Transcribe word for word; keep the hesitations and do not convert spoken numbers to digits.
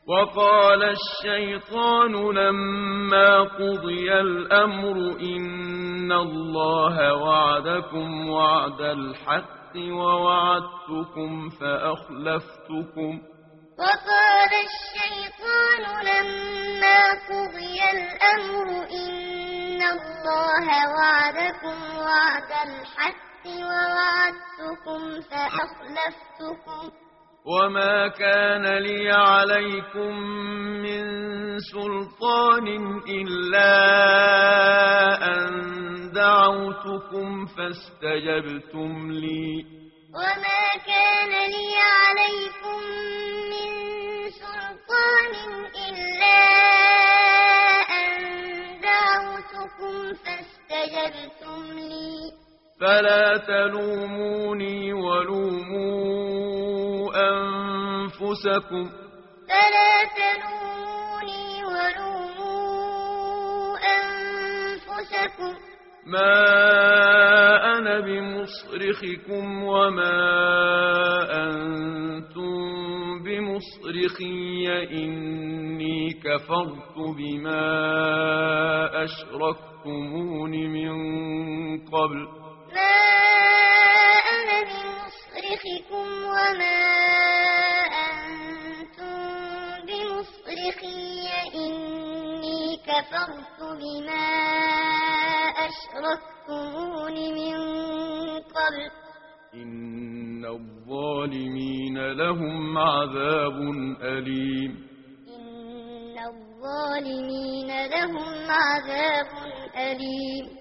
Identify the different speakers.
Speaker 1: وقال الشيطان لما قضي الأمر إن الله وعدكم وعد الحق ووعدتكم فأخلفتكم
Speaker 2: وقال الشيطان لما قضي الأمر إن الله وعدكم وعد الحق ووعدتكم فأخلفتكم
Speaker 1: وما كان لي عليكم من سلطان إلا أن دعوتكم فاستجبتم لي
Speaker 2: وما كان لي عليكم من سلطان إلا أن دعوتكم فاستجبتم لي
Speaker 1: فلا تلوموني ولوموا أنفسكم
Speaker 2: فلا تلوموني ولوموا أنفسكم
Speaker 1: ما أنا بمصرخكم وما أنتم بمصرخي إني كفرت بما أشركتمون من قبل
Speaker 2: ما أنا بمصرخكم وما أنتم بمصرخي إني كفرت بما أشركتمون من قبل
Speaker 1: إن الظالمين لهم عذاب أليم
Speaker 2: إن الظالمين لهم عذاب أليم